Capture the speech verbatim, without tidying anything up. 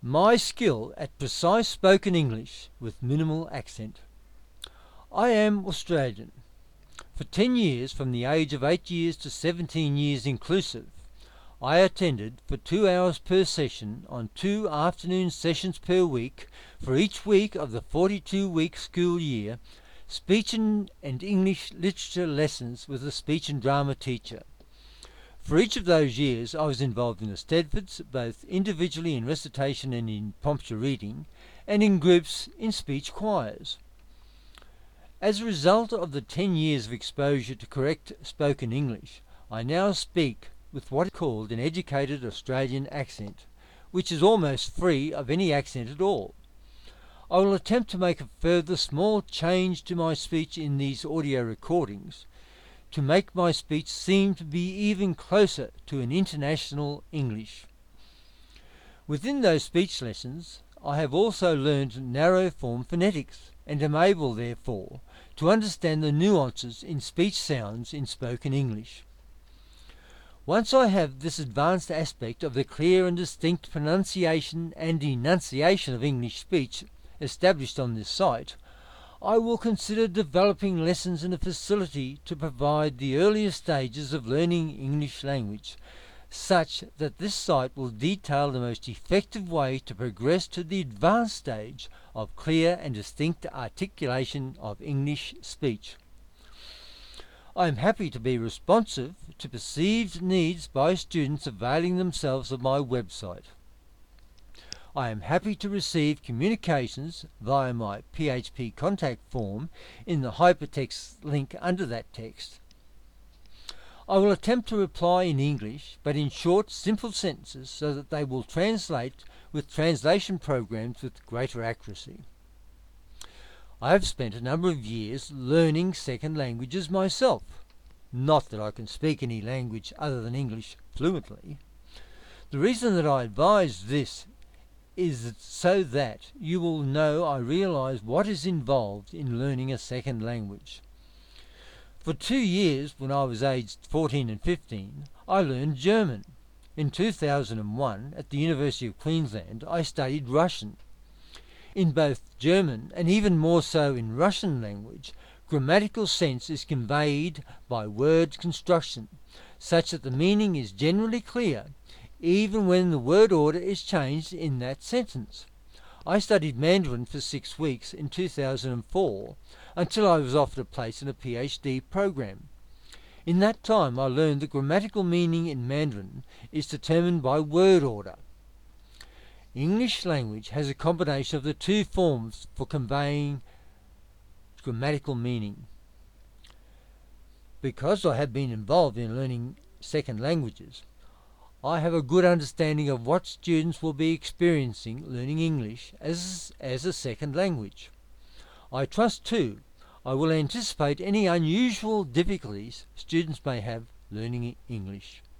My skill at precise spoken English with minimal accent. I am Australian. For ten years, from the age of eight years to seventeen years inclusive, I attended for two hours per session on two afternoon sessions per week for each week of the forty-two week school year, speech and, and English literature lessons with a speech and drama teacher. For each of those years I was involved in the Stedfords, both individually in recitation and in impromptu reading, and in groups in speech choirs. As a result of the ten years of exposure to correct spoken English, I now speak with what is called an educated Australian accent, which is almost free of any accent at all. I will attempt to make a further small change to my speech in these audio recordings, to make my speech seem to be even closer to an international English. Within those speech lessons, I have also learned narrow form phonetics, and am able, therefore, to understand the nuances in speech sounds in spoken English. Once I have this advanced aspect of the clear and distinct pronunciation and enunciation of English speech established on this site, I will consider developing lessons and a facility to provide the earlier stages of learning English language, such that this site will detail the most effective way to progress to the advanced stage of clear and distinct articulation of English speech. I am happy to be responsive to perceived needs by students availing themselves of my website. I am happy to receive communications via my P H P contact form in the hypertext link under that text. I will attempt to reply in English, but in short, simple sentences so that they will translate with translation programs with greater accuracy. I have spent a number of years learning second languages myself. Not that I can speak any language other than English fluently. The reason that I advise this is so that you will know I realize what is involved in learning a second language. For two years, when I was aged fourteen and fifteen, I learned German. In two thousand one, at the University of Queensland, I studied Russian. In both German, and even more so in Russian language, grammatical sense is conveyed by word construction, such that the meaning is generally clear, even when the word order is changed in that sentence. I studied Mandarin for six weeks in two thousand four until I was offered a place in a P H D program. In that time I learned that grammatical meaning in Mandarin is determined by word order. English language has a combination of the two forms for conveying grammatical meaning. Because I have been involved in learning second languages, I have a good understanding of what students will be experiencing learning English as, as a second language. I trust, too, I will anticipate any unusual difficulties students may have learning English.